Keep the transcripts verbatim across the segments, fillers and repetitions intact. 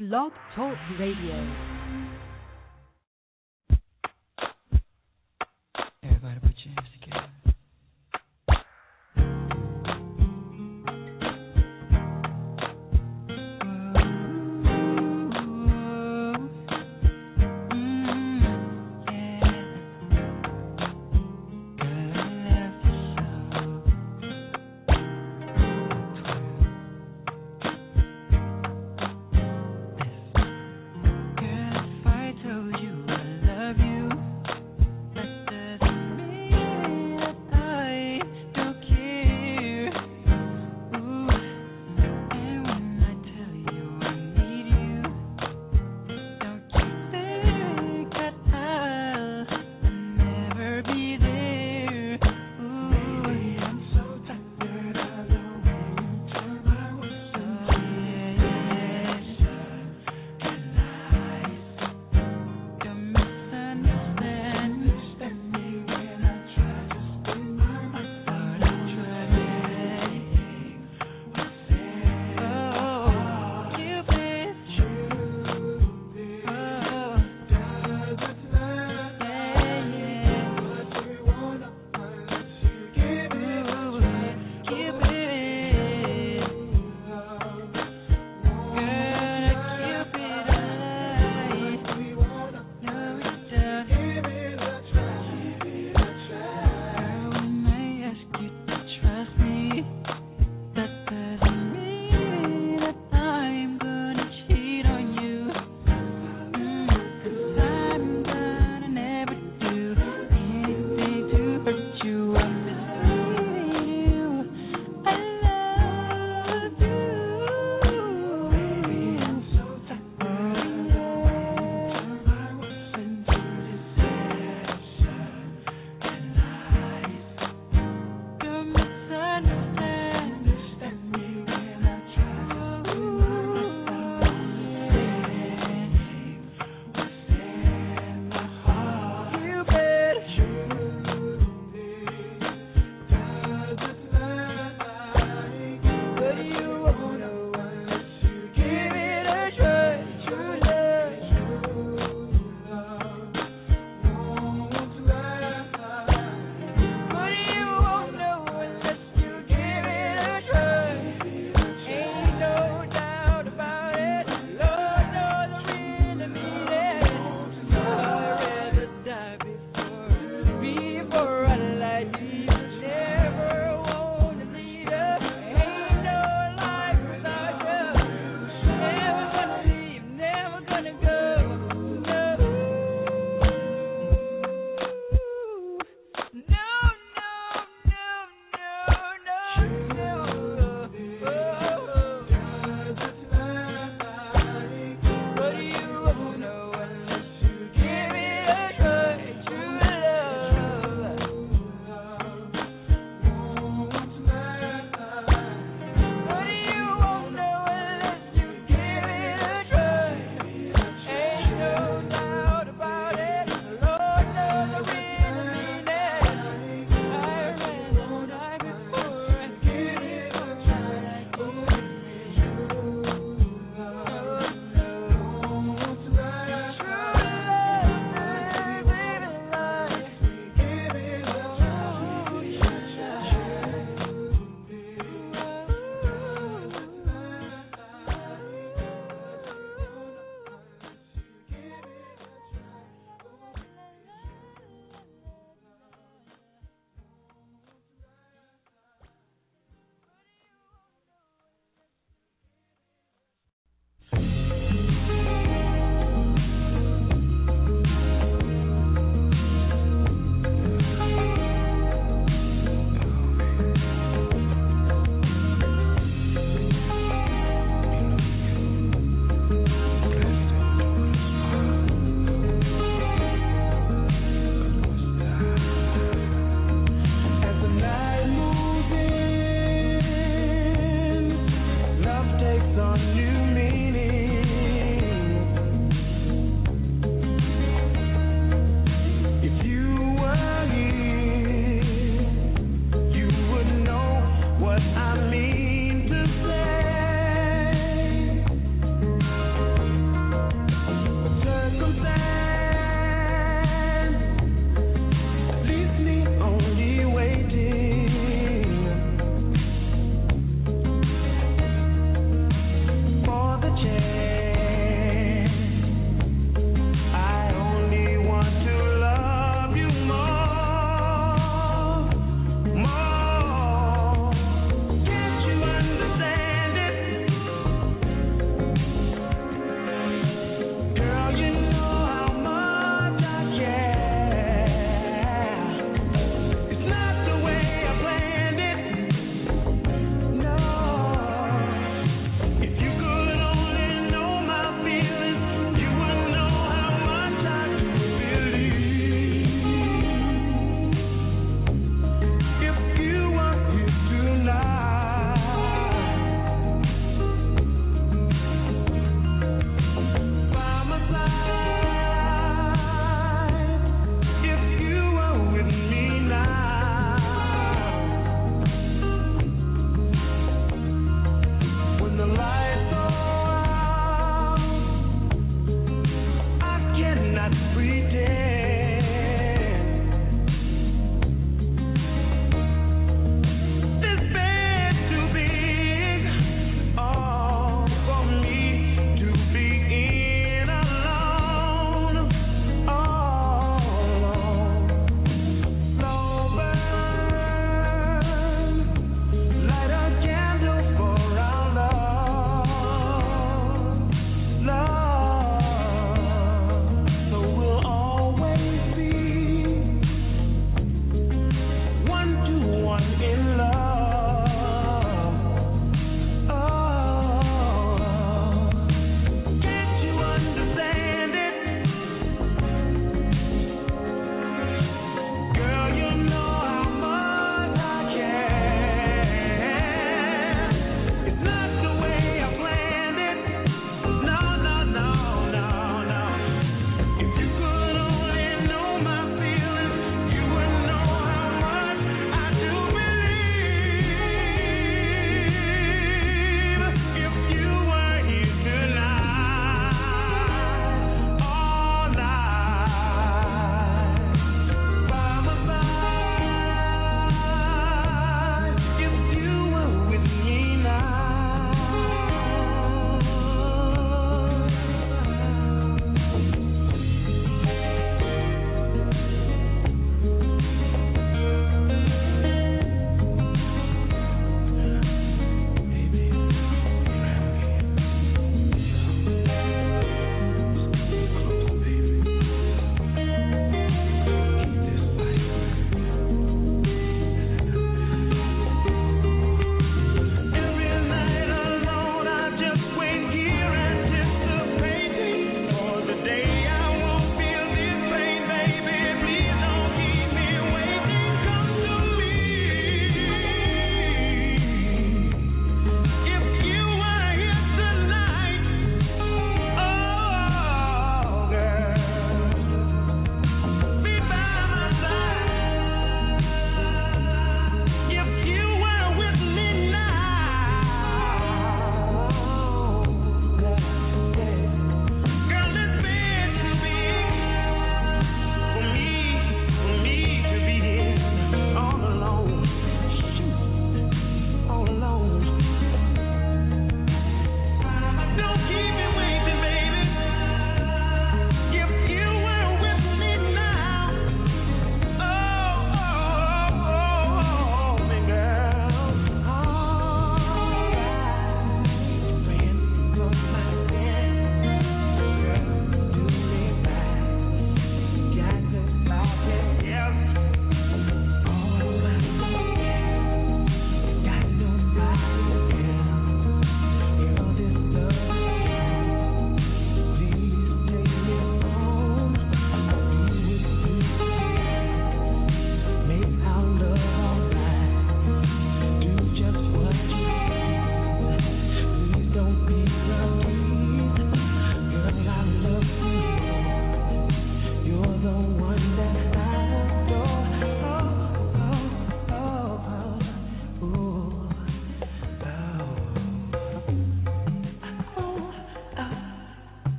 Blog Talk Radio. Everybody put your hands together. Girl,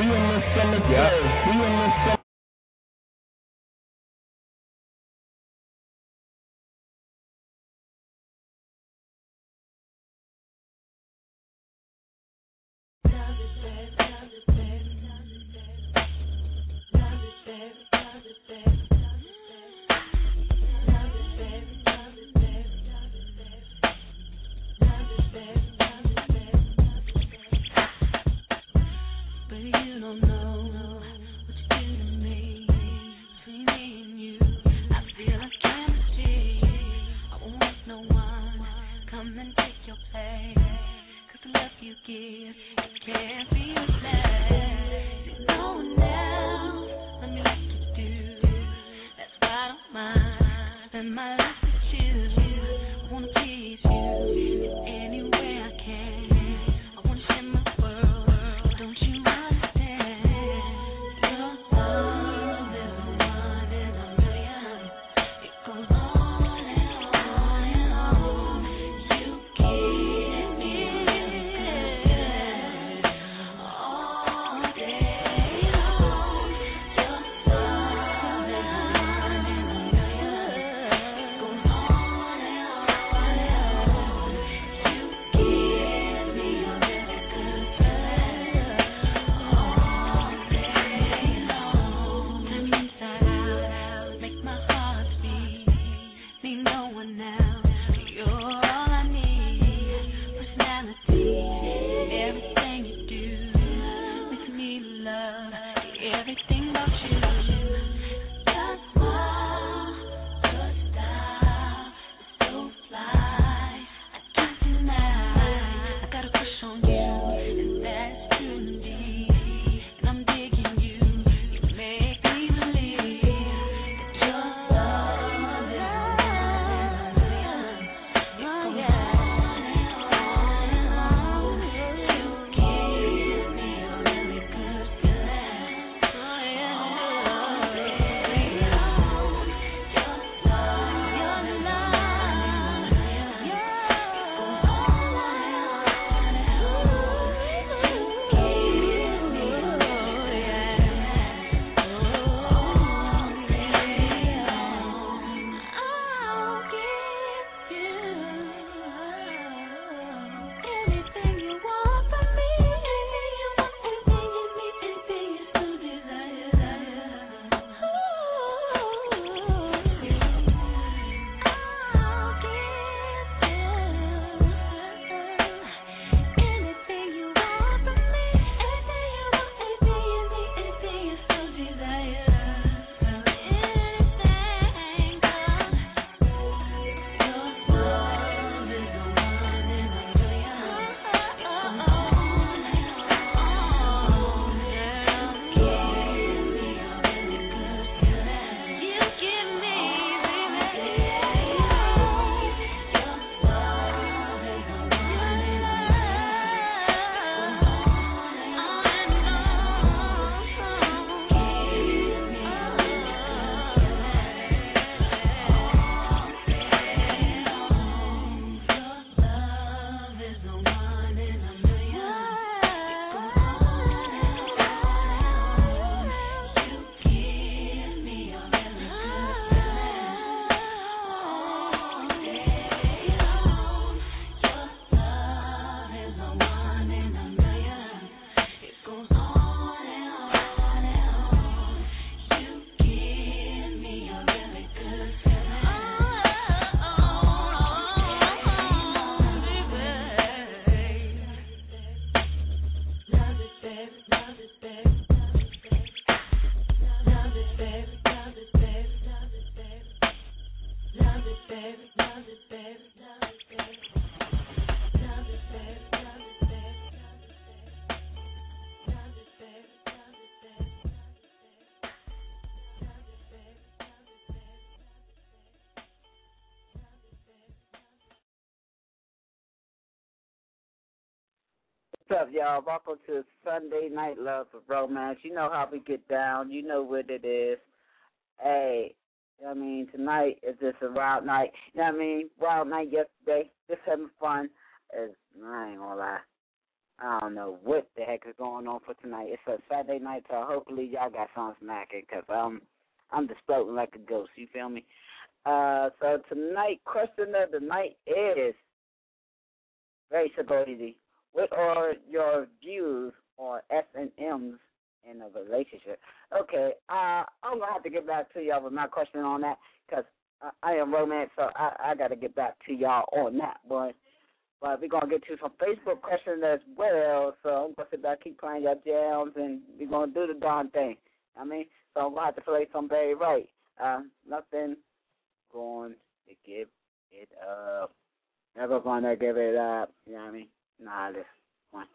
Yeah. What's up, y'all? Welcome to Sunday Night Love for Romance. You know how we get down. You know what it is. Hey, I mean, tonight is just a wild night. You know what I mean? Wild night yesterday. Just having fun. As, I ain't gonna lie. I don't know what the heck is going on for tonight. It's a Saturday night, so hopefully y'all got something smacking, because um, I'm just floating like a ghost, you feel me? Uh, so tonight, question of the night is very simple, easy. What are your views on S and M's in a relationship? Okay, uh, I'm going to have to get back to y'all with my question on that, because I, I am romance, so I, I got to get back to y'all on that one. But we're going to get to some Facebook questions as well, so I'm going to sit back, keep playing your jams, and we're going to do the darn thing. I mean, so I'm going to have to play some Barry White. Uh, nothing going to give it up. Never going to give it up. You know what I mean? Nah, this one.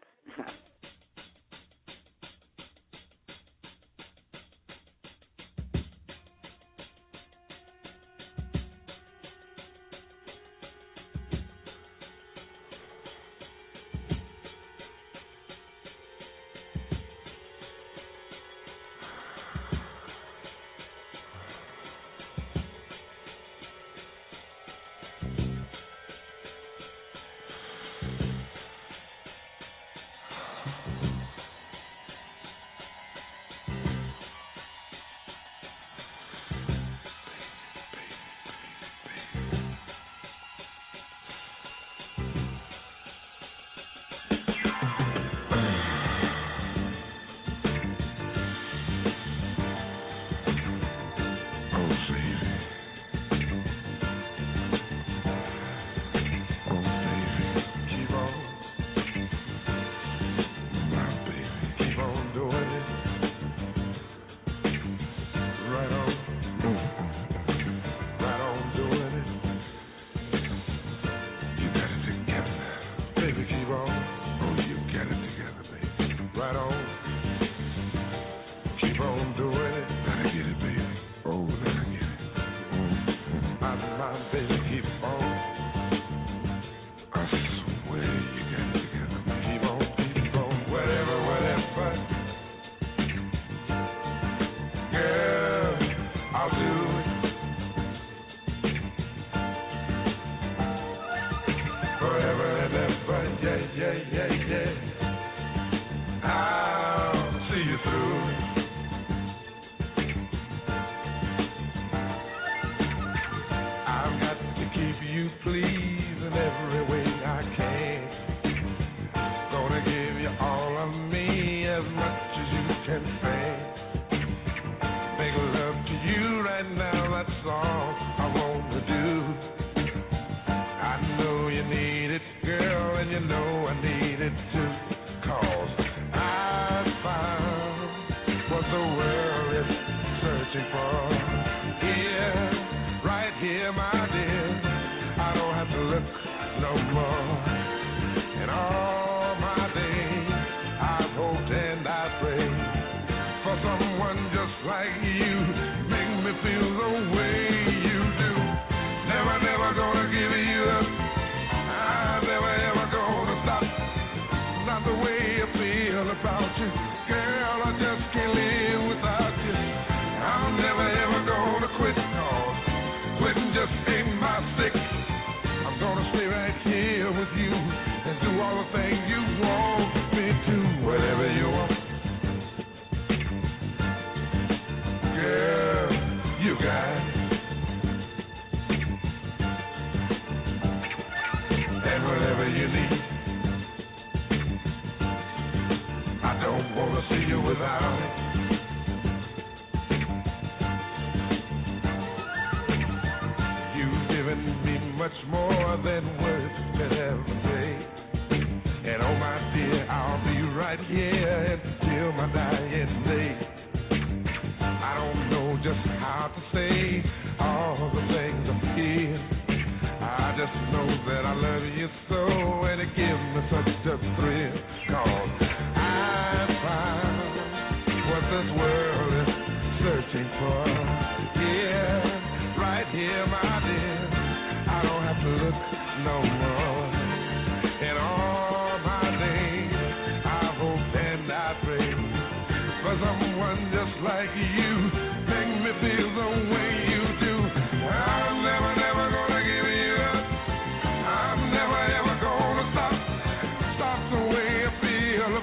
Stop the way I feel.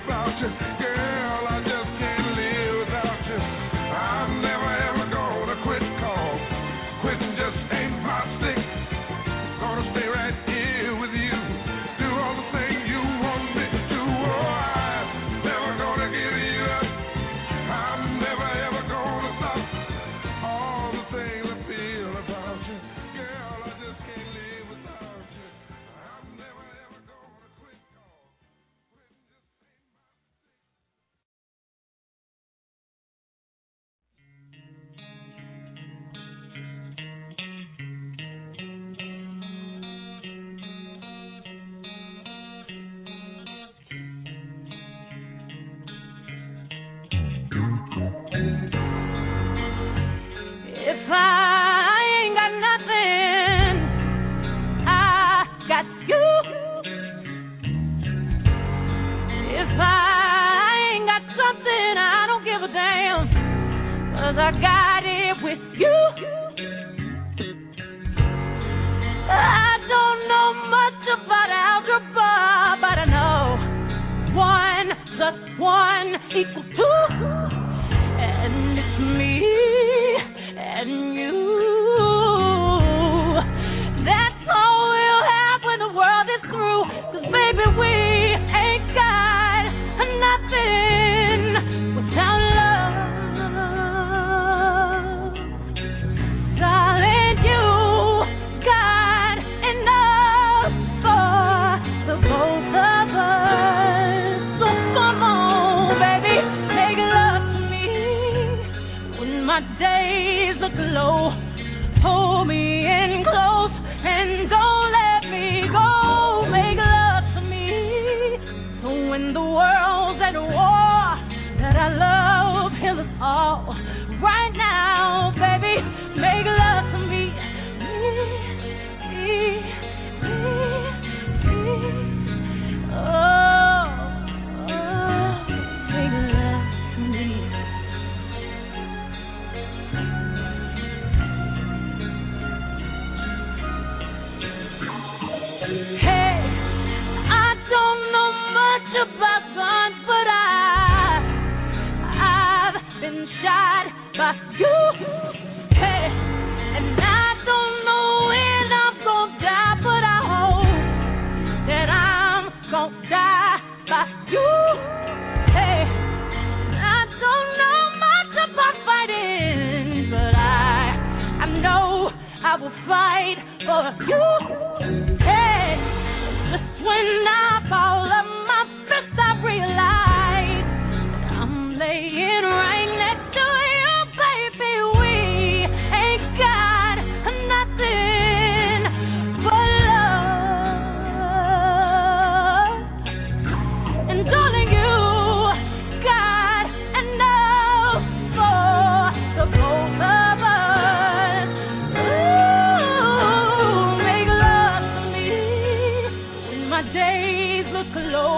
about you. Girl, I just can't live without you. I'm never ever gonna quit, cause quitting just ain't my stick. Gonna stay right here with you. Do all the things you want me to do. Oh, I'm never gonna give you up. I'm never ever gonna stop. All the things I feel about you. Girl, I just can't live without you. I'm never ever gonna quit, cause quitting just ain't my stick. If I ain't got nothing, I got you. If I ain't got something, I don't give a damn, 'cause I got it with you. I don't know much about algebra, but I know one plus one equals two. And it's me and you. That's all we'll have when the world is through. 'Cause baby, we ain't got nothing without love. Darling, you got enough for the both of us. So come on, baby, make love to me when my days look low. Hold me in close and don't let me go. Make love to me so when the world's at war, that our love heals us all. Right now, baby, make love to me. Oh, oh, make love to me. Hey, I don't know much about guns, but I, I've been shot by you. Hey, and I don't know when I'm gonna die, but I hope that I'm gonna die by you. Hey, I don't know much about fighting, but I, I know I will fight for you. Hey, just when I fall on my fist, I realize that I'm laying right next to you, baby. We ain't got nothing but love. And darling, you got enough for the both of us. Ooh, make love to me when my days look low.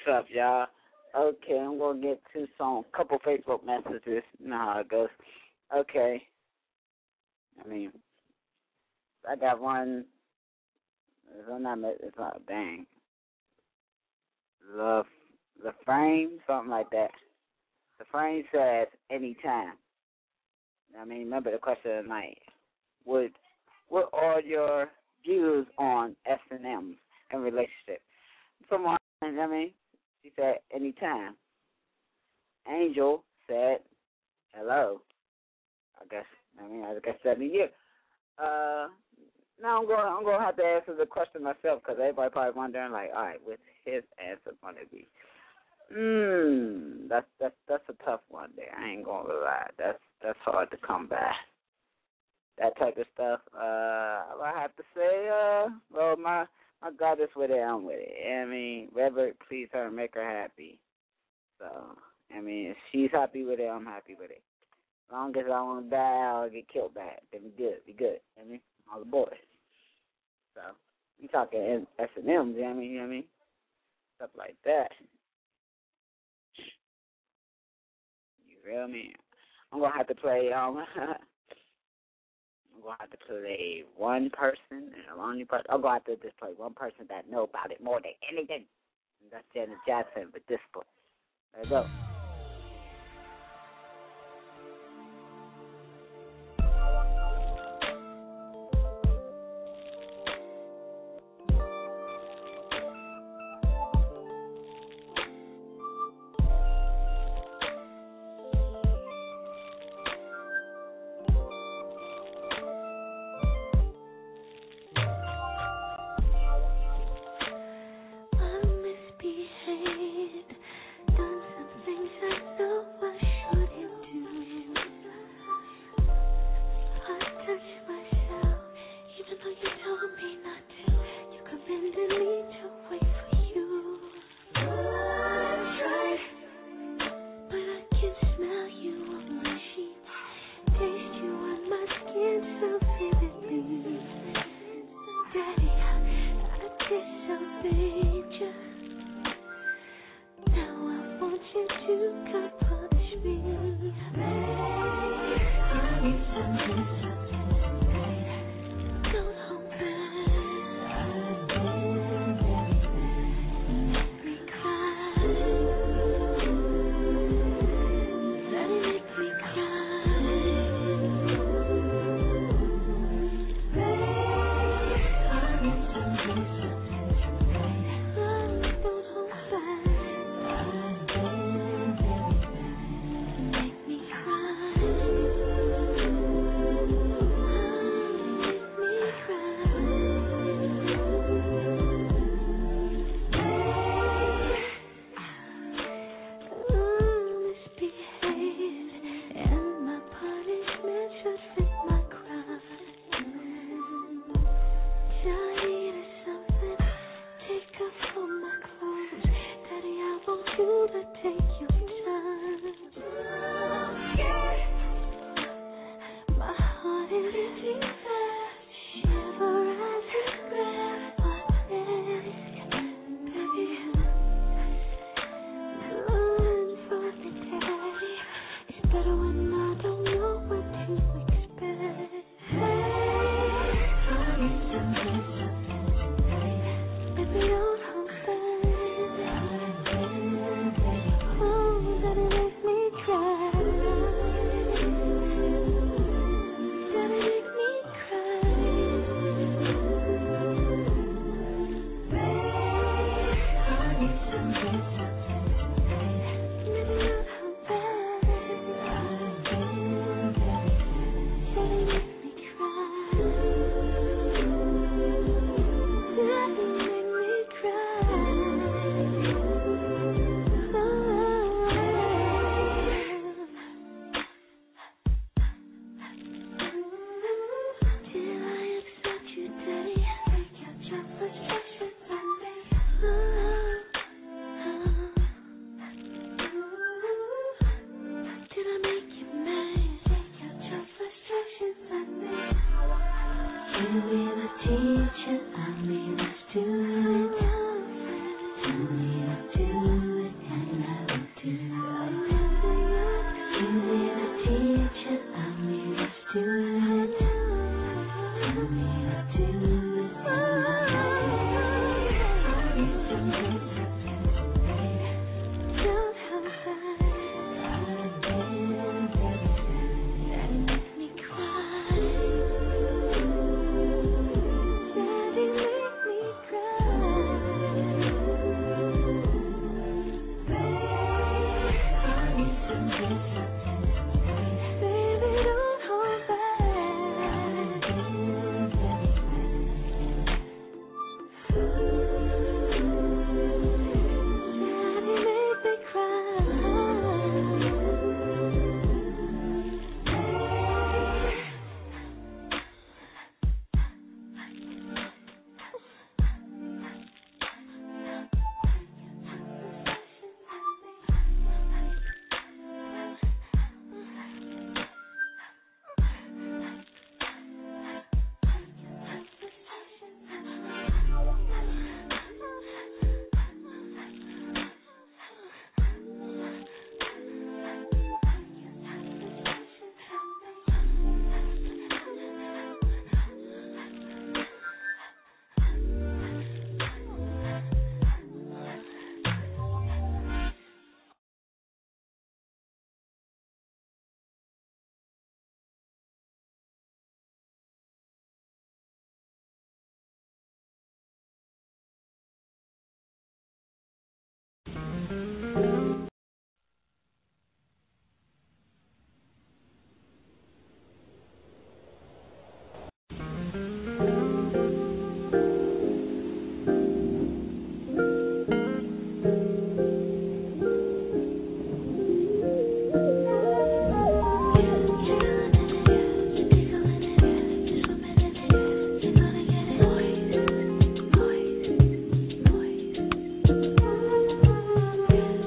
up, y'all? Okay, I'm gonna get to some couple Facebook messages. You know how it goes. Okay. I mean, I got one. It's not. It's not. Dang. The the frame, something like that. The frame says anytime. I mean, remember the question of the night. Would what are your views on S and M's and relationships? Someone, I mean, she said anytime. Angel said hello. I guess. I mean, I guess seventy years. Uh, now I'm going. I'm going to have to answer the question myself because everybody probably wondering, like, all right, what's his answer going to be? Hmm, that's that's that's a tough one there. I ain't gonna lie. That's that's hard to come by. That type of stuff. Uh, I have to say, uh, well, my my God is with it. I'm with it. I mean, whatever please her, make her happy. So, I mean, if she's happy with it, I'm happy with it. As long as I don't die or get killed by it, then we good. We good. I mean, all the boys. So, we talking S and M's. You know what I mean? You know what I mean? Stuff like that. You feel me? I'm gonna have to play. Um, I'm gonna have to play one person and a only person. I'm gonna have to just play one person that know about it more than anything. And that's Janet Jackson with this book. There you go. I Noise, noise, noise.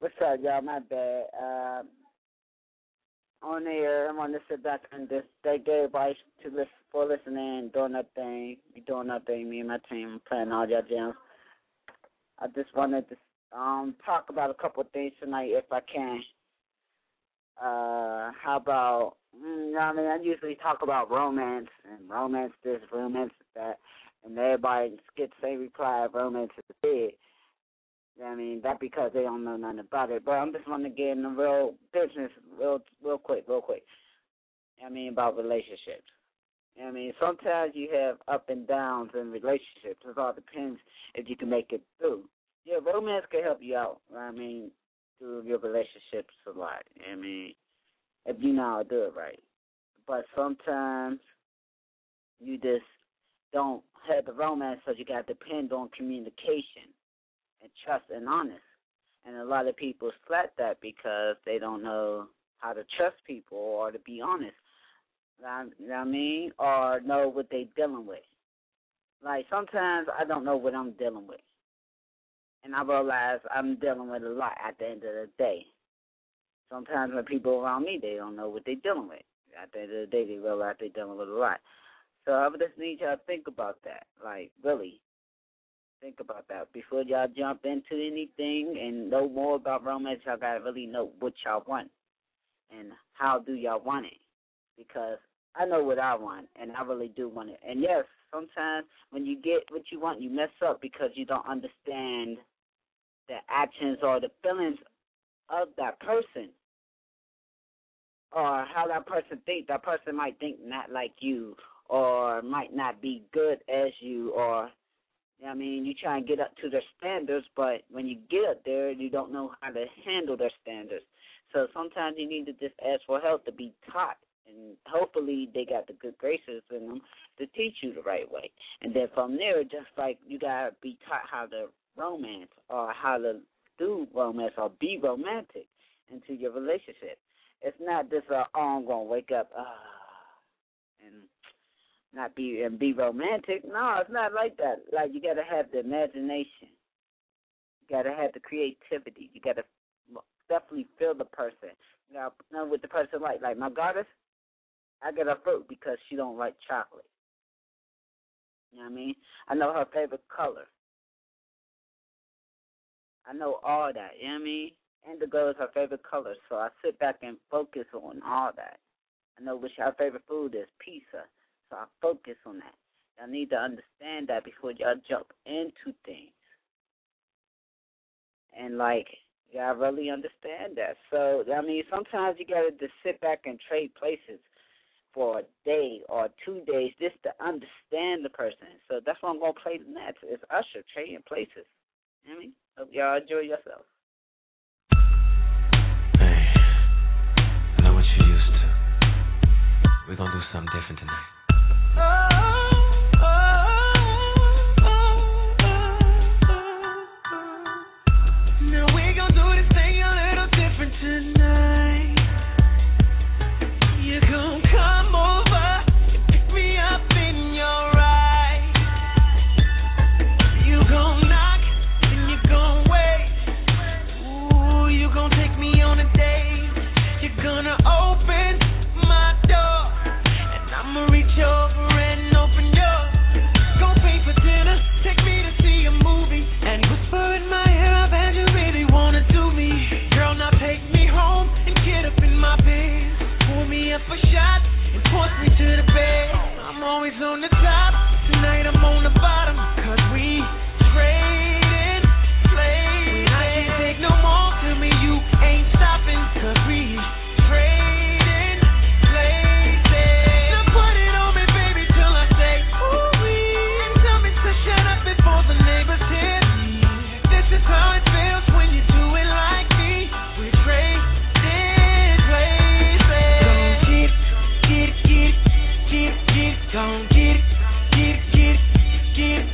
What's up, y'all? My bad. Uh, on there, I want to sit back and just thank everybody to listen, for listening, doing that thing. We doing that thing. Me and my team playing all y'all jams. I just wanted to um talk about a couple of things tonight, if I can. Uh, how about? You know what I mean, I usually talk about romance and romance this, romance that, and everybody gets the same reply: romance is dead. I mean, that's because they don't know nothing about it. But I'm just want to get in the real business real real quick, real quick. I mean, about relationships. I mean, sometimes you have up and downs in relationships. It all depends if you can make it through. Yeah, romance can help you out, I mean, through your relationships a lot. I mean, if you know how to do it right. But sometimes you just don't have the romance, so you got to depend on communication and trust and honest. And a lot of people slack that because they don't know how to trust people or to be honest. You know what I mean? Or know what they're dealing with. Like, sometimes I don't know what I'm dealing with. And I realize I'm dealing with a lot at the end of the day. Sometimes when people around me, they don't know what they're dealing with. At the end of the day, they realize they're dealing with a lot. So I would just need y'all to think about that. Like, really. Think about that. Before y'all jump into anything and know more about romance, y'all got to really know what y'all want and how do y'all want it. Because I know what I want, and I really do want it. And, yes, sometimes when you get what you want, you mess up because you don't understand the actions or the feelings of that person or how that person thinks. That person might think not like you or might not be good as you or, I mean, you try and get up to their standards, but when you get up there, you don't know how to handle their standards. So sometimes you need to just ask for help to be taught, and hopefully they got the good graces in them to teach you the right way. And then from there, just like you got to be taught how to romance or how to do romance or be romantic into your relationship. It's not just, uh, oh, I'm going to wake up uh, and not be and be romantic. No, it's not like that. Like, you got to have the imagination. You got to have the creativity. You got to definitely feel the person. You got to know what the person like. Like my goddess, I get her fruit because she don't like chocolate. You know what I mean? I know her favorite color. I know all that. You know what I mean? Indigo is her favorite color, so I sit back and focus on all that. I know what her favorite food is, pizza. So I focus on that. Y'all need to understand that before y'all jump into things. And, like, y'all really understand that. So, I mean, sometimes you got to just sit back and trade places for a day or two days just to understand the person. So that's what I'm going to play next is Usher, Trading Places. You know what I mean? Hope y'all enjoy yourself. Hey, I know what you're used to. We're going to do something different tonight. Now we gon' do this thing a little different tonight. You gon' come over and pick me up in your ride. You gon' knock and you gon' wait. Ooh, you gon' take me on a date. You're gonna open my door and I'ma reach over and open yours. Gon' pay for dinner, take me to see a movie and whisper in my ear, I bet you really wanna do me. Girl, now take me home and get up in my bed. Pour me up a shot and force me to the bed. I'm always on the top, tonight I'm on the bottom. Cause we trading places. When I can't take no more, tell me you ain't stopping. Cause we trading places. Now put it on me, baby, till I say ooh-wee. And tell me to shut up before the neighbors hear me. This is how it feels when you do it like me. We trading places. Gon' get it, get it, get it, get it, get it. Gon' get it, get it, get it, get it.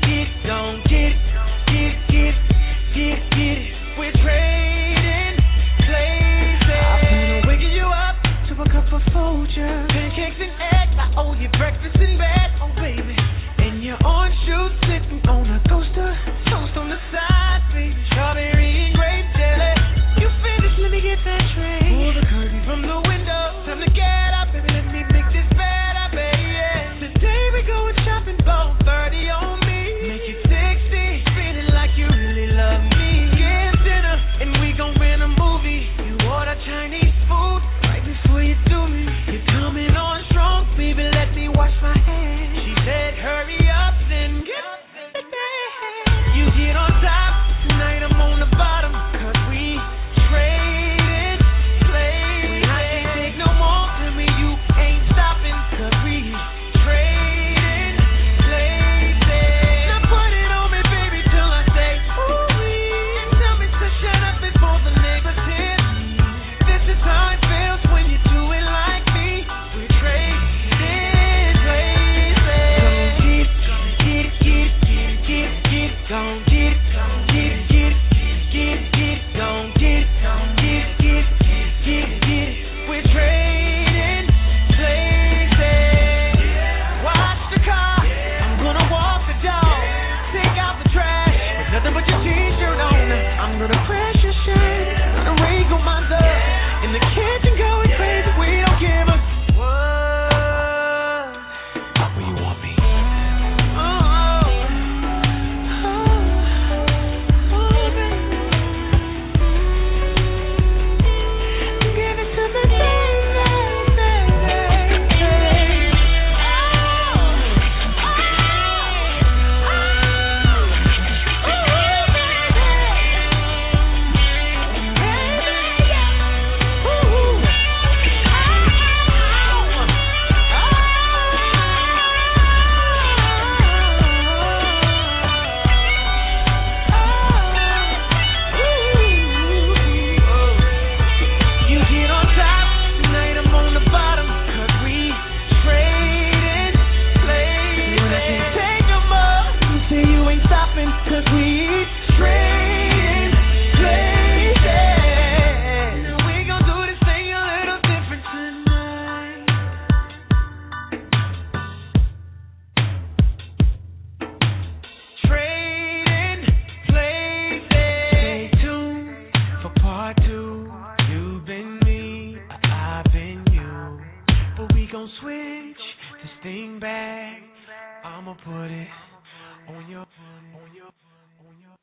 I'ma put it on your, on your, on your.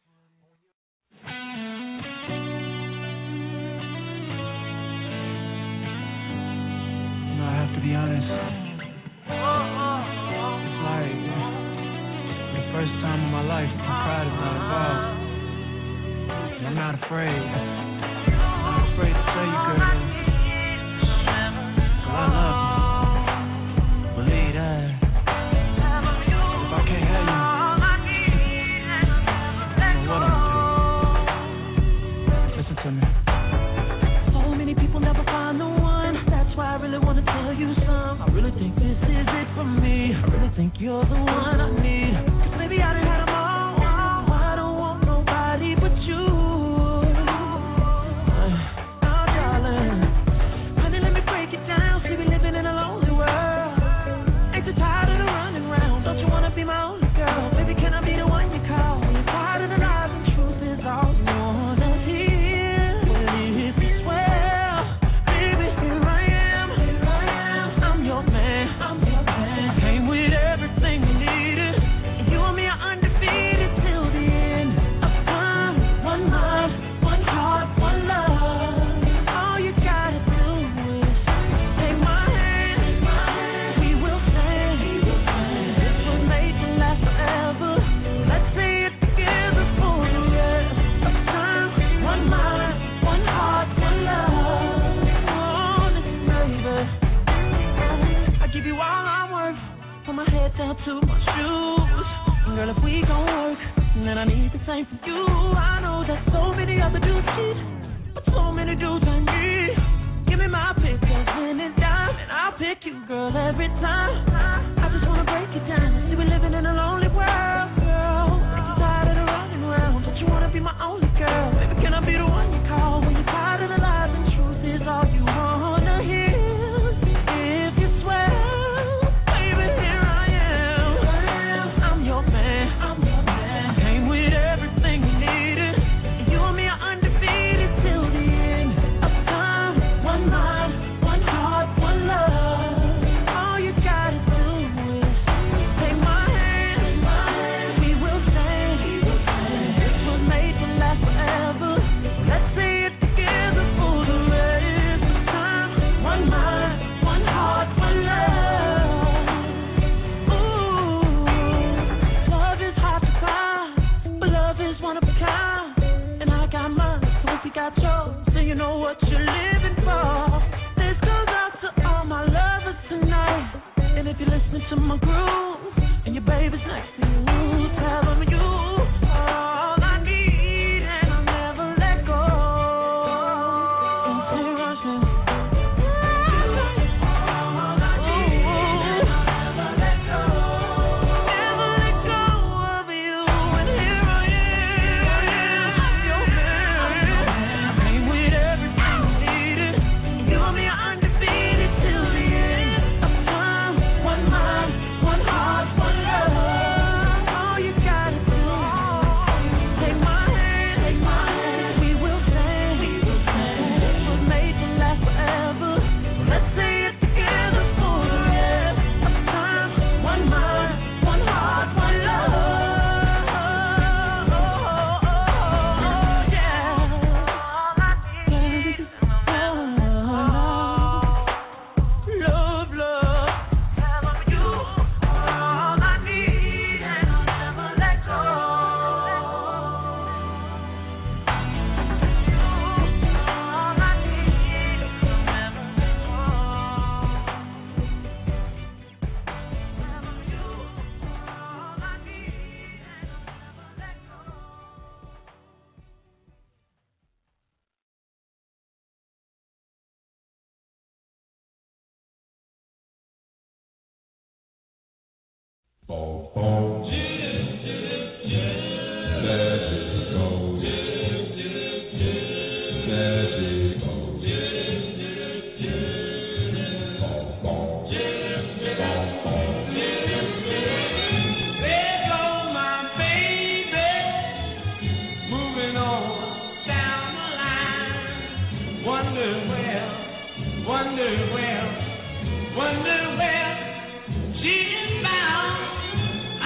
You know, I have to be honest. It's like the first time in my life my pride is not involved. And I'm not afraid. I'm not afraid to tell you, girl. Cause I love you. Believe that. If I can't have you, I don't know what I'm gonna do. Listen to me. So many people never find the one. That's why I really wanna tell you some. I really think this is it for me. I really think you're the one I need. Cause maybe I done had them all. I don't want nobody but you. Now, darling, honey, let me break it down. See, we living in a lonely world. Ain't you tired of the running round? Don't you wanna be my only girl? Baby, can I be the one you call? When you're tired of the lies and truth is all you wanna hear. Well, if you swear, baby, here I am. Here I am. I'm your man. I'm your man. I came with everything you needed. And you and me are undefeated till the end of time. One mind, one heart, one love. All you gotta do is take my hand. We will stand. This was made to last forever. Let's say it together for the rest of time. One mind, one heart, one love. Oh, listen, baby. I give you all I'm worth, from my head down to my shoes. And girl, if we gon' work, then I need the same from you. I know that so many other dudes cheat, but so many dudes I need. Give me my pick, cause when it's done, and I'll pick you, girl, every time. I just wanna break it down. See, we living in a lonely world, girl. Ain't you tired of the running round? Don't you wanna be my only girl? Baby, can I be the one you call when you're tired of the lies and truth is all you wanna hear? If you swear, baby, here I am. I'm your man. I'm your man. I came with everything you needed. And you and me are undefeated till the end of time. One mind, one heart, one love. All you gotta do is take my hand. We will stand. This was made to last forever. Let's say it together for the rest of time. One mind, one heart, one love. Ooh, love is hard to find, but love is one of a kind. And I got mine, so if you got yours, then you know what you're living for. This goes out to all my lovers tonight. And if you're listening to my groove, and your baby's next to you, tell them you all I need, and I'll never let go. It's rushing. All I need, and I'll never let go. Never let go of you, and here I am. I'm your man. I came with everything you needed. You and me are undefeated till the end of time. One mind, one heart, one love. All you gotta do, take my hand. Take my hand. We will stand. We will stand. This was made to last forever. Let's say it together for the rest of time. One mind, one heart, one love. Oh, yeah. Love, love. You all I need, and I'll never let go. All I need, I'll never let go. You all I need, and I'll never let go. There goes my baby, moving on down the line. Wonder where, wonder where, wonder where she is bound.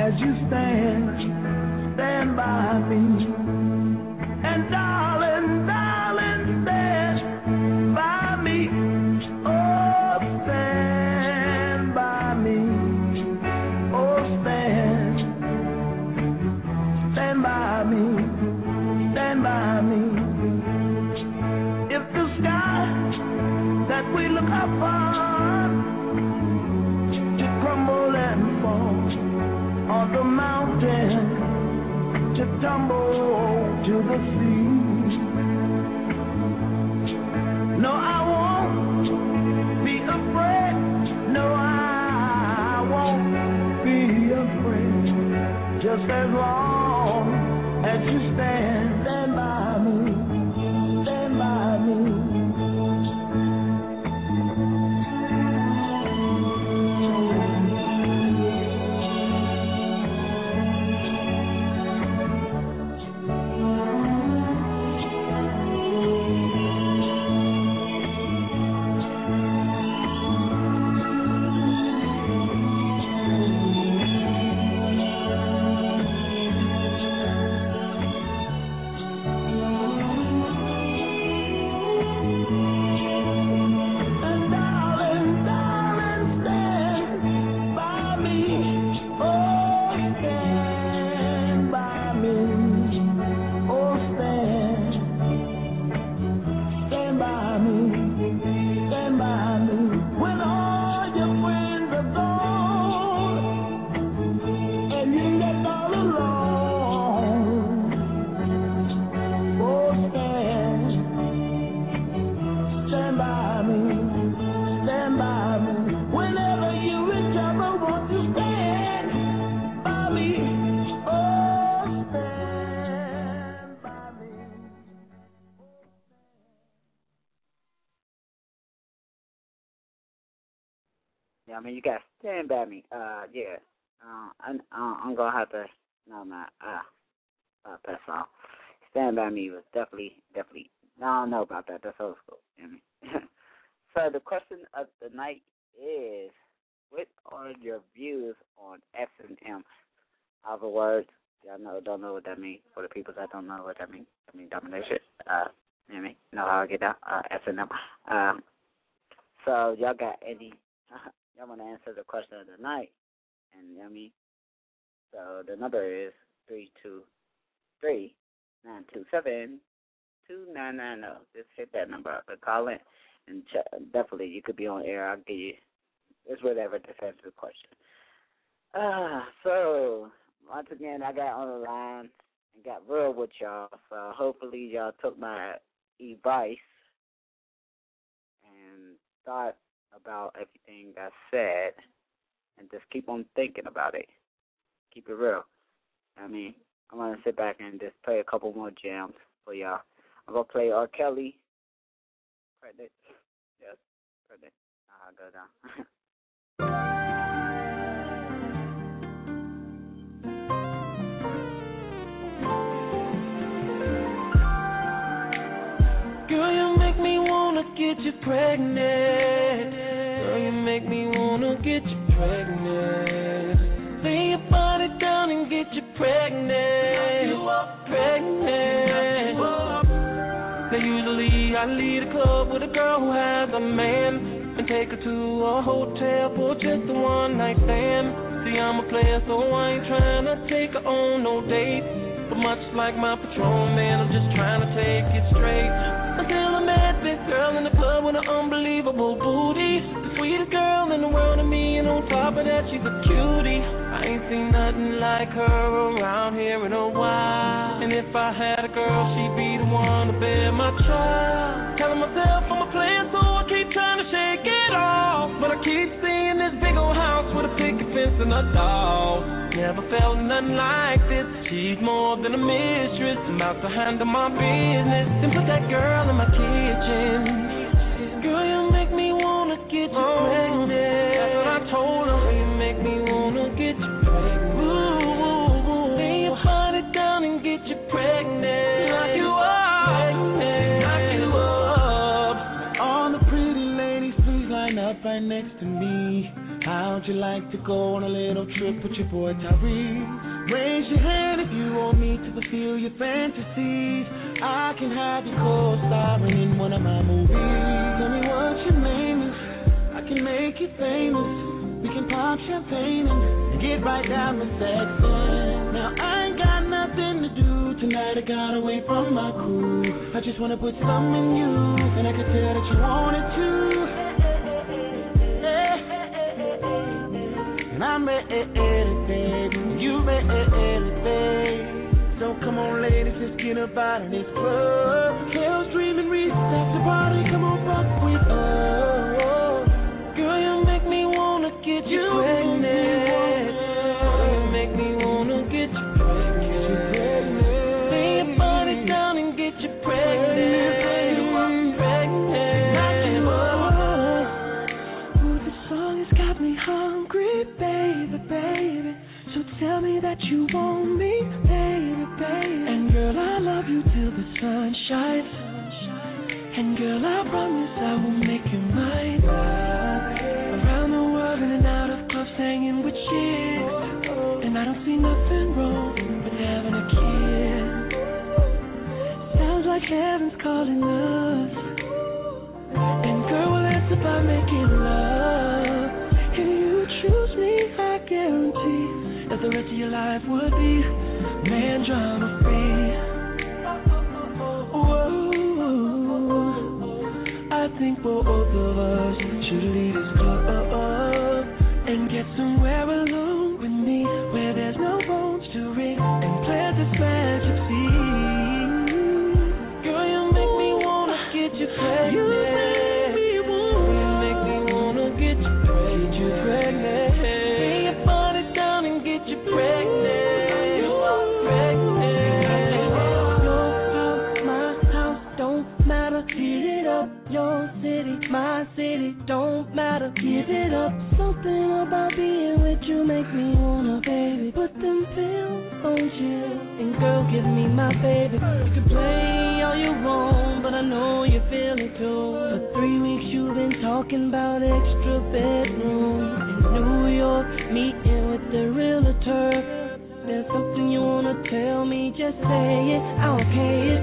as you stand, stand by me. And darling, darling, stand by me. Oh, stand by me. Oh, stand, stand by me, stand by me. If the sky that we look upon to crumble and fall, or the mountain to tumble to the sea, no, I won't be afraid. No, I won't be afraid. Just as long as you stand, stand by me, stand by me. I mean, you got stand by me. Uh, yeah. Uh, I, uh, I'm gonna have to. No, man. Uh, uh, that's all. Stand by me was definitely, definitely. No, I don't know about that. That's old school. You know what I mean? So the question of the night is, what are your views on S and M? Other words, y'all know, don't know what that means. For the people that don't know what that means, I mean domination. Uh, you know what I mean? Know how I get down? Uh, S and M. Um, so y'all got any? Uh, y'all want to answer the question of the night, and you know what I mean? So the number is three two three nine two seven two nine nine zero. Just hit that number up and call in, and check, definitely you could be on air. I'll give you. It's whatever to answer the question. Uh, so once again, I got on the line and got real with y'all. So hopefully y'all took my advice and thought about everything I said, and just keep on thinking about it. Keep it real. I mean, I'm going to sit back and just play a couple more jams for y'all. I'm going to play R. Kelly. Pregnant. Yes, pregnant. I'll go down. Girl, you make me wanna get you pregnant. Girl, you make me wanna get you pregnant. Lay your body down and get you pregnant. You up, pregnant. You up. Now usually I lead a club with a girl who has a man and take her to a hotel for just a one night stand. See, I'm a player, so I ain't trying to take her on no date. But much like my Patron, man, I'm just trying to take it straight. Until I met this girl in the club with an unbelievable booty. The sweetest girl in the world to me, and on top of that, she's a cutie. I ain't seen nothing like her around here in a while. And if I had a girl, she'd be the one to bear my child. Telling myself I'm a player, so I keep trying to shake it off. But I keep seeing this big old house with a picket fence and a dog. Never felt nothing like this. She's more than a mistress. I'm about to handle my business. Then put that girl in my kitchen. Girl, you make me wanna get you oh, pregnant. That's what I told her. Girl, you make me wanna get you pregnant. Ooh, ooh, ooh. Lay your body down and get you pregnant. Knock you up, pregnant. Knock you up. All the pretty ladies, please line up right next to me. How'd you like to go on a little trip with your boy Tyrese? Raise your hand if you want me to fulfill your fantasies. I can have you co-starring in one of my movies. Tell me what your name is, I can make you famous. We can pop champagne and get right down to sexing. Now I ain't got nothing to do tonight, I got away from my crew. I just wanna put some in you, and I can tell that you want it too. And I'm ready, baby, you ready, baby. So come on ladies, let's get up out of this club. Hell's dreaming, Reese, after party, come on fuck with us. Girl, you make me wanna get you, you pregnant. Girl, you make me wanna get you pregnant. Lay your body down and get you pregnant. Pregnant. Ooh, this song has got me hungry, baby, baby. So tell me that you want me, baby, baby. And girl, I love you till the sun shines. And girl, I promise I will make you mine. Around the world, in and out of clubs, hanging with chicks. And I don't see nothing wrong with having a kid. Sounds like heaven's calling us. And girl, we'll answer by making love. If you choose me, I guarantee that the rest of your life would be man drama free. I think both of us should leave this club and get somewhere alone with me, where there's no phones to ring and plant this magic seed. Girl, you make me wanna get you pregnant. You make me wanna, you make me wanna get you pregnant. Get you pregnant. Lay your body down and get you pregnant. You are pregnant. Your house, my house, don't matter. Heat it up. Your city, my city, don't matter. Give it up. Something about being with you make me wanna, baby. Put them pills on you, and girl, give me my baby. You can play all you want, but I know you feel it too. For three weeks you've been talking about extra bedrooms in New York, meeting with the realtor. There's something you wanna tell me, just say it, I'll pay it.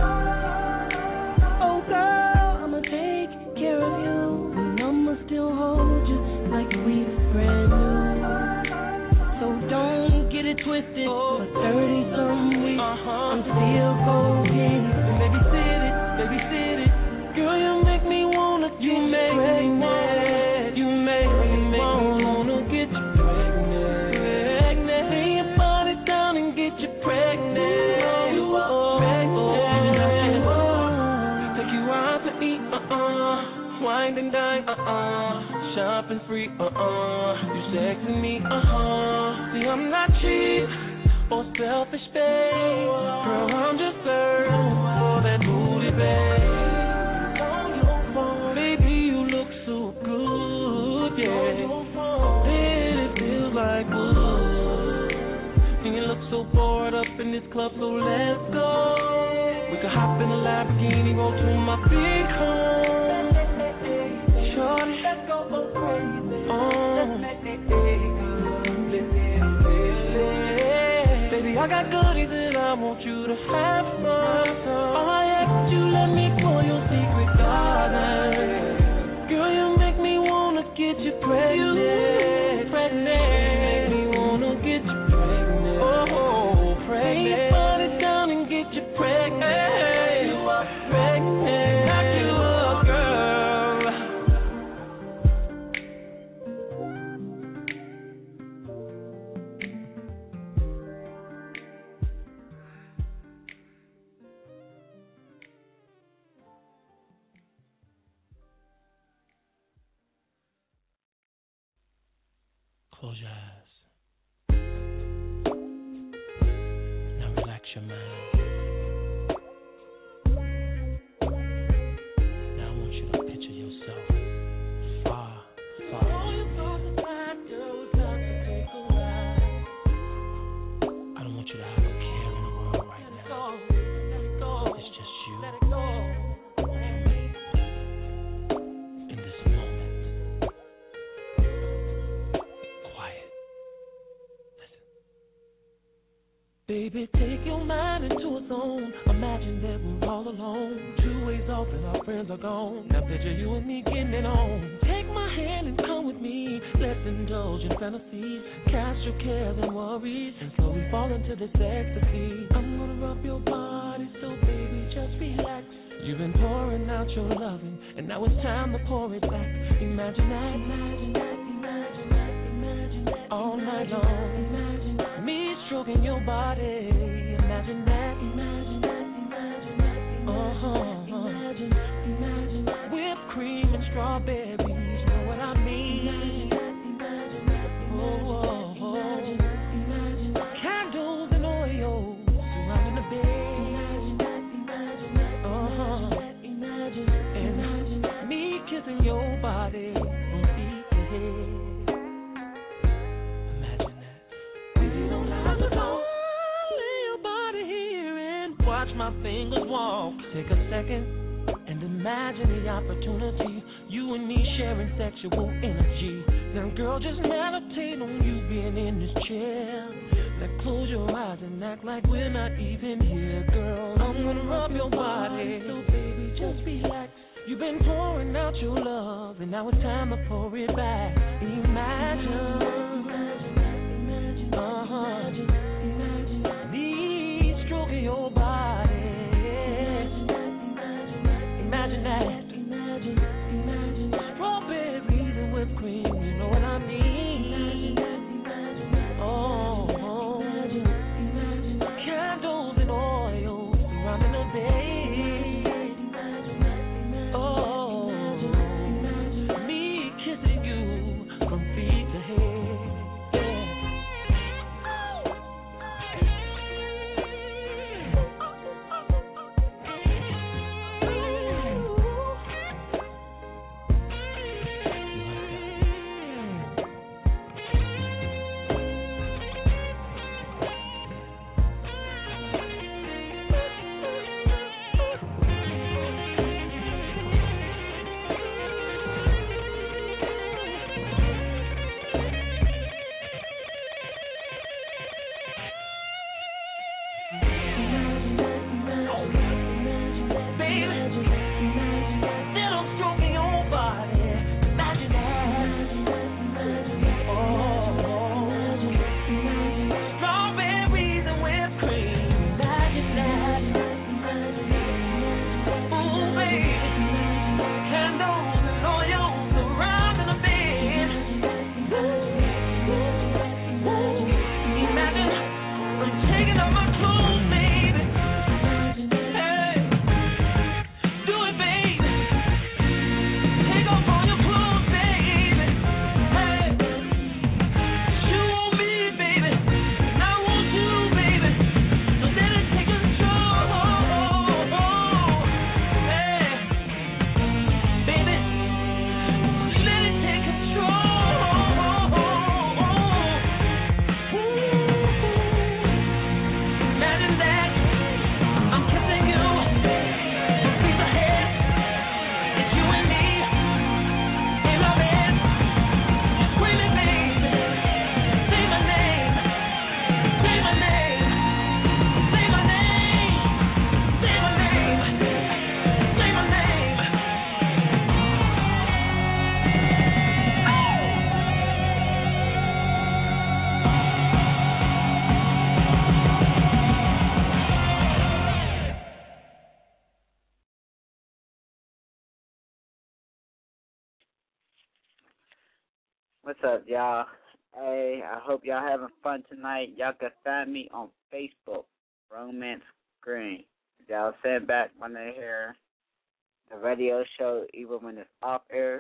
Oh girl, I'ma take care of you, and I'ma still hold you like we brand new. So don't get it twisted, for thirty-some weeks, I'm still cocaine. Babysit it, babysit it. Girl, you make me wanna get you make pregnant. You make me wanna get you pregnant. Pregnant. Lay your body down and get you pregnant. You are pregnant. Take you out to eat, uh-uh. Wine and dine, uh-uh. Shopping free, uh-uh. You sexing me, uh-huh. See, I'm not cheap or selfish, babe. Girl, I'm just searching for that booty, babe. Baby, you look so good, yeah. And it feels like wood. And you look so bored up in this club, so let's go. We could hop in a Lamborghini, go to my big home. Shorty, let's go crazy. Oh. Baby, I got goodies and I want you to have fun. All I ask you, let me pour your secret garden. Girl, you make me wanna get you pregnant. You pregnant. Make me wanna get you pregnant. Oh, pregnant. Lay your body down and get you pregnant. You are pregnant. Knock you up, girl. Close your eyes. Now relax your mind. Now I want you to picture yourself far, far. I don't want you to have a care in the world right now. It's just you and me in this moment. Baby, take your mind into a zone. Imagine that we're all alone. Two ways off and our friends are gone. Now picture you and me getting it on. Take my hand and come with me. Let's indulge in fantasies. Cast your cares and worries and slowly fall into this ecstasy. I'm gonna rub your body, so baby, just relax. You've been pouring out your loving, and now it's time to pour it back. Imagine that, imagine that, imagine that, imagine that. All night long, imagine that. Me stroking your body. Imagine that, imagine that, imagine that, uh-huh. Imagine, imagine that. Whipped cream and strawberries, you know what I mean? Imagine that, imagine that, oh, oh, oh. Imagine, imagine that. Candles and oils surrounding the bed. Imagine that, imagine that, uh-huh. Imagine, imagine and me kissing your body from feet to head. Imagine that. We don't have to go. Lay your body here and watch my fingers walk. Take a second and imagine the opportunity. You and me sharing sexual energy. Now, girl, just meditate on you being in this chair. Now, close your eyes and act like we're not even here, girl. I'm gonna rub your body, so baby, just relax. You've been pouring out your love, and now it's time to pour it back. Imagine, imagine, uh-huh. Imagine, me stroking your body. Imagine that. Imagine, imagine, strawberries and whipped cream. You know what I mean? Oh, oh. Imagine, candles and oils surrounding the bed. Oh, me kissing you from feet to head. What's up, y'all? Hey, I hope y'all having fun tonight. Y'all can find me on Facebook, Romance Green. Y'all send back when they hear the radio show, even when it's off air.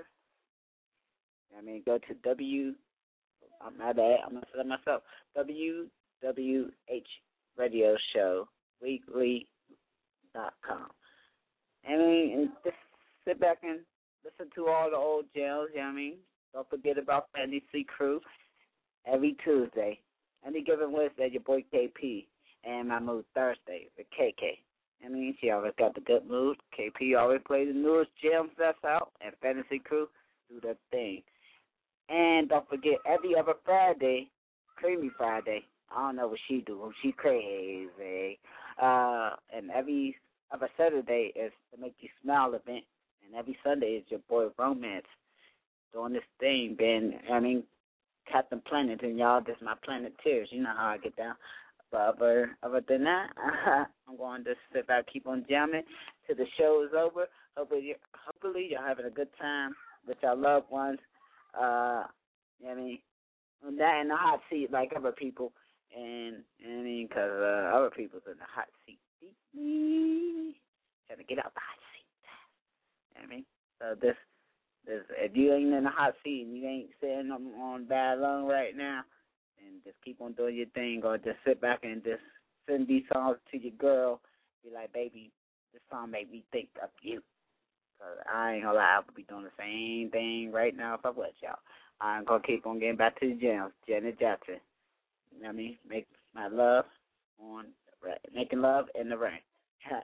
I mean, go to W, I'm my bad, I'm going to say it myself, W W H Radio Show Weekly dot com. I mean, and just sit back and listen to all the old jams, you know what I mean? Don't forget about Fantasy Crew every Tuesday. Any given Wednesday, your boy K P. And my mood Thursday with K K. I mean, she always got the good mood. K P always plays the newest jams that's out. And Fantasy Crew do their thing. And don't forget, every other Friday, Creamy Friday, I don't know what she do. She crazy. Uh, and every other Saturday is the Make You Smile event, and every Sunday is your boy Romance doing this thing. Ben, I mean, Captain Planet, and y'all, this is my Planeteers. You know how I get down. But other, other than that, I'm going to sit back, keep on jamming till the show is over. Hopefully, hopefully you're having a good time with your loved ones. Uh, you know what I mean? And that in the hot seat like other people. And, you know what I mean, because uh, other people's in the hot seat. Trying to get out the hot seat. You know what I mean? So this, this, if you ain't in the hot seat and you ain't sitting on, on bad lung right now, and just keep on doing your thing, or just sit back and just send these songs to your girl. Be like, baby, this song made me think of you. Cause I ain't gonna lie, I'll be doing the same thing right now if I was y'all. I'm gonna keep on getting back to the jams. Janet Jackson. You know what I mean? Make my love on the rain. Making love in the rain. Yeah.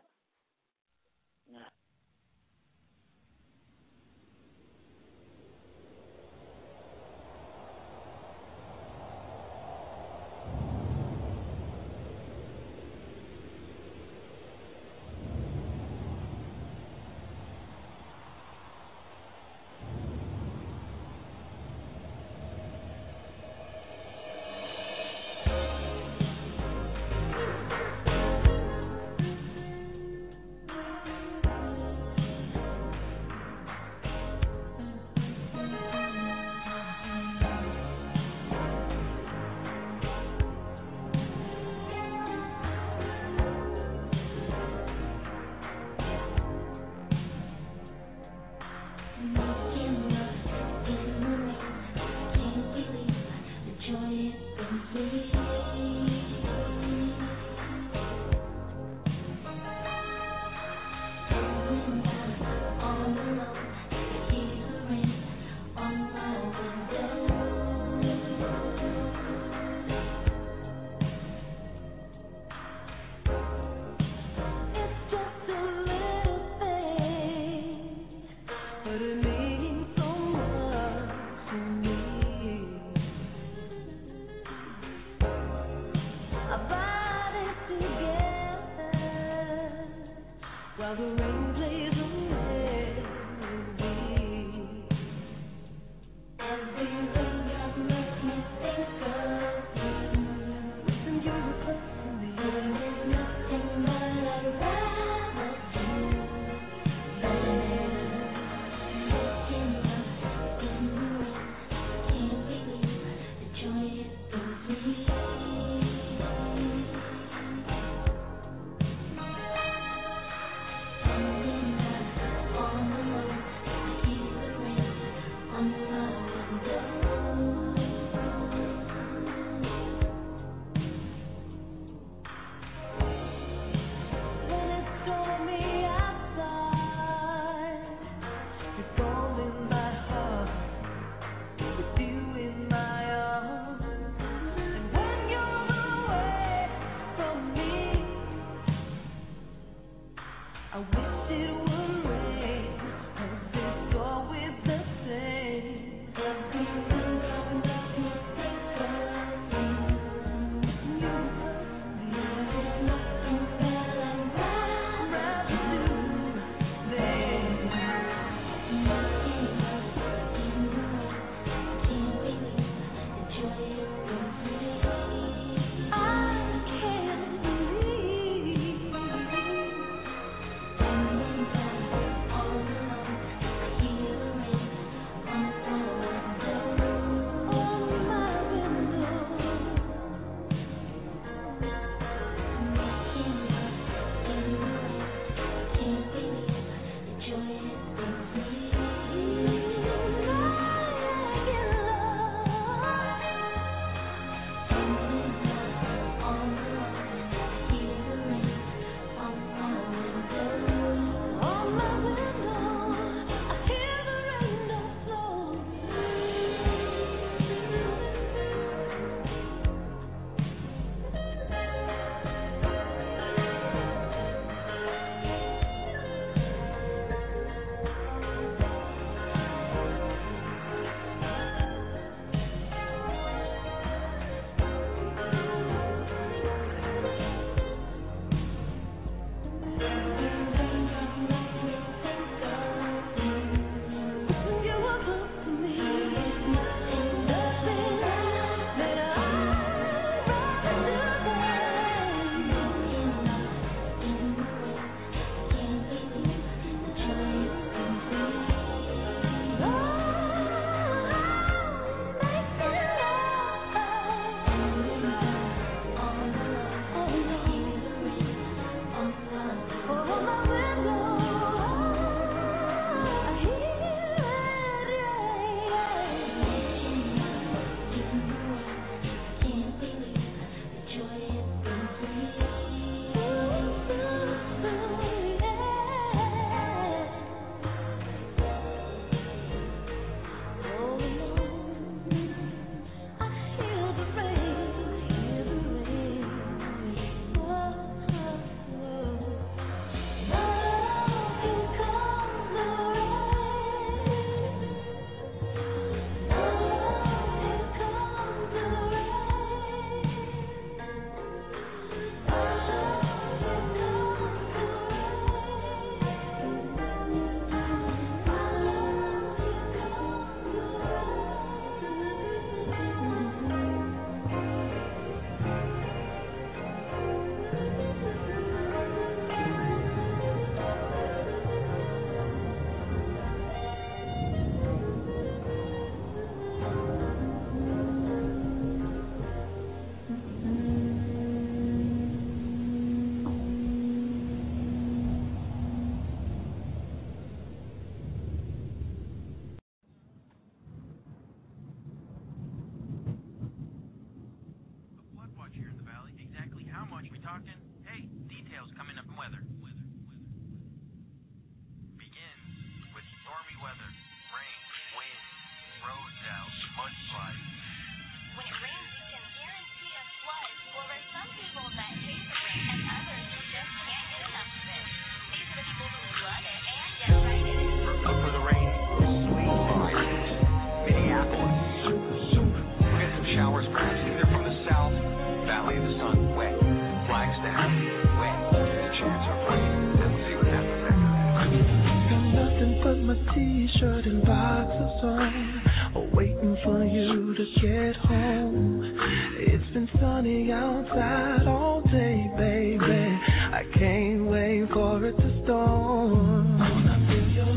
put my t-shirt and boxers on, waiting for you to get home. It's been sunny outside all day, baby. I can't wait for it to storm. Wanna feel your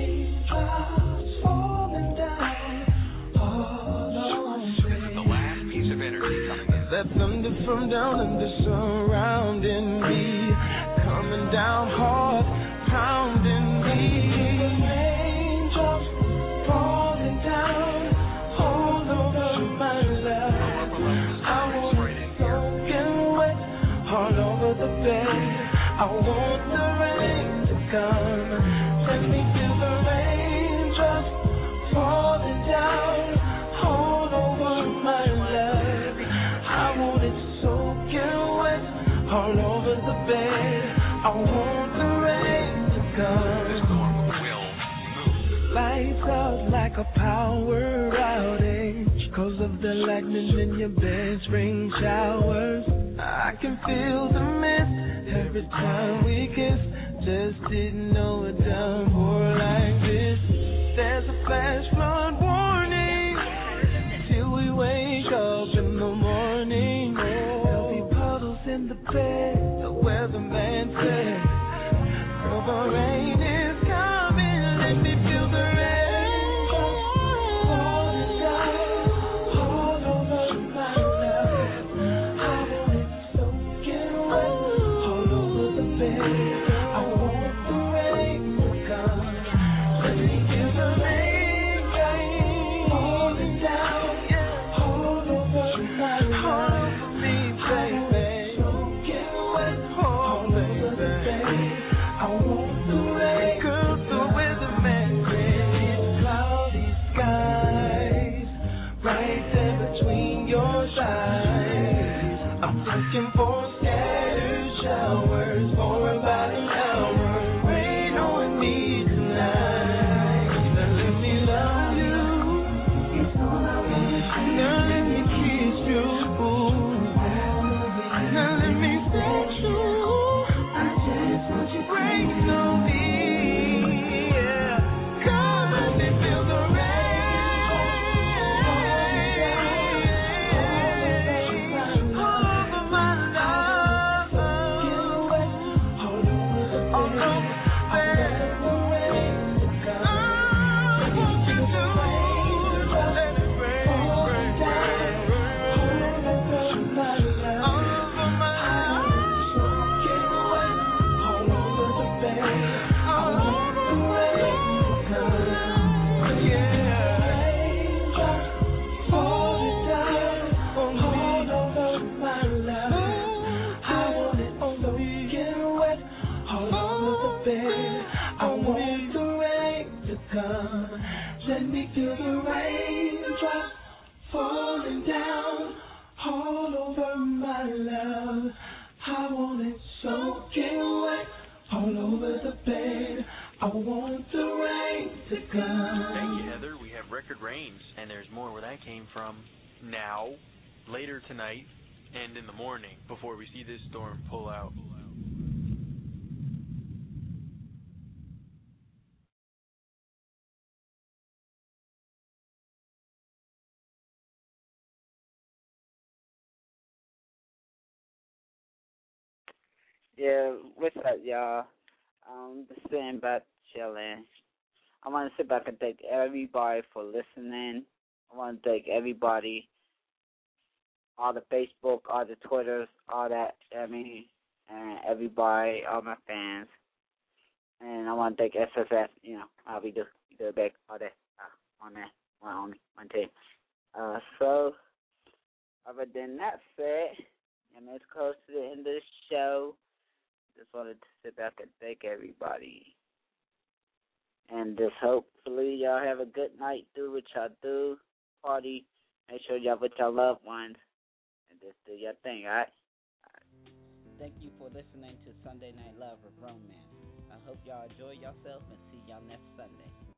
raindrops falling down all on me. This is the last piece of energy coming in. That thunder from down under surrounding me, coming down hard, pounding me. Raindrops falling down all over my love. I want it soaking wet all over the bed. I want the rain to come. Let me feel the raindrops falling down all over my love. I want it soaking wet all over the bed. I want the rain to come. The storm will move. Lights out like a power outage, 'cause of the lightning in your bed's rain showers. I can feel the mist every time we kiss. Just didn't know a downpour like this. There's a flash flood warning till we wake up in the morning. There'll be puddles in the bed, the weatherman said. Girl, the rain is coming. Let me feel the rain falling down all over my love. I want it soaking wet all over the bed. I want the rain to come. Let me feel the rain, rain falling down all over my love. All over me, baby. Soaking wet all over the bed. I want the rain, 'cause the weatherman said it's cloudy skies right there between your thighs. I'm looking for scattered showers for about an hour. Rain on me tonight. Now let me love you. Now let me kiss you. Now let me sex you. Rain on me, yeah. Come let me feel the rain all over my love. All over the bed. I want you to let it rain, rain, rain, all over my love. All over my love. Soaking wet all over the bed. I want the rain to come. Yeah. Raindrops falling down all over my love. I want it soaking wet all over the bed. I want the rain to come. Let me feel the raindrops falling down all over my love. I want it soaking wet all over the bed. I want the rain to come. Thank you, Heather. We have record rains, and there's more where that came from now, later tonight, and in the morning before we see this storm pull out. Yeah, what's up, y'all? Um, just sitting back, chilling. I want to sit back and thank everybody for listening. I want to thank everybody, all the Facebook, all the Twitters, all that, I mean, and everybody, all my fans. And I want to thank S S S, you know, how we do, we do it back, all that, uh, one man, one homie, one team. Uh, so, other than that said, I mean, it's close to the end of the show. Just wanted to sit back and thank everybody. And just hopefully y'all have a good night. Do what y'all do. Party. Make sure y'all with your loved ones. And just do your thing, all right? Thank you for listening to Sunday Night Love with Romance. I hope y'all enjoy yourself and see y'all next Sunday.